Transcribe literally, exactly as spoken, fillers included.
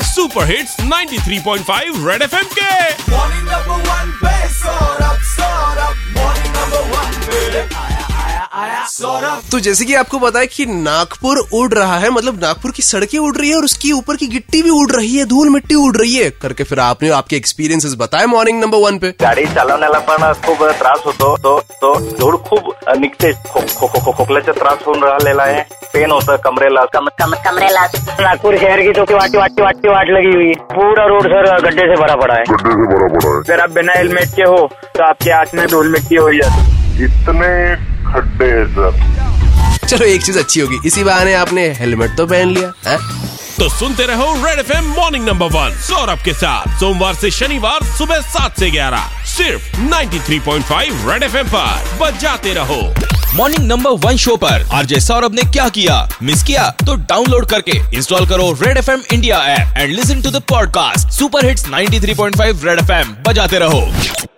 Super hits तिरानवे point पाँच Red FM के। मॉर्निंग नंबर वन पे Saurabh, Saurabh, morning number one पे आया, आया, आया, सौरभ। तो जैसे कि आपको पता है कि नागपुर उड़ रहा है, मतलब नागपुर की सड़कें उड़ रही है और उसकी ऊपर की गिट्टी भी उड़ रही है, धूल मिट्टी उड़ रही है करके फिर आपने आपके एक्सपिरियन्सेस बताए मॉर्निंग नंबर वन पे। गाडी चालवण्याला पण खूप त्रास होतो, तो तो धूळ खूप निघते, खोकल्याचा त्रास होऊन राहिलेला आहे, पेन होतं कमरेला कम, कम, कमरेला। नागपुर शहर की तो वाटी वाटी वाटी वाट लगी हुई है, पूरा रोड सर गड्ढे से भरा पड़ा है, गड्ढे से भरा पड़ा है। अगर आप बिना हेलमेट के हो तो आपके आंख में धूल मिट्टी हो जाती। इतने खड्डे हैं सर। चलो एक चीज अच्छी होगी, इसी बहाने आपने हेलमेट तो पहन लिया है? तो सुनते रहो Red FM morning number one Saurabh के साथ सोमवार से शनिवार सुबह सात से ग्यारह सिर्फ तिरानवे पॉइंट पाँच रेड एफएम पर बजाते रहो। मॉर्निंग नंबर वन शो पर आरजे सौरभ ने क्या किया मिस किया तो डाउनलोड करके इंस्टॉल करो Red FM India app and listen to the podcast super hits तिरानवे पॉइंट पाँच रेड एफएम बजाते रहो।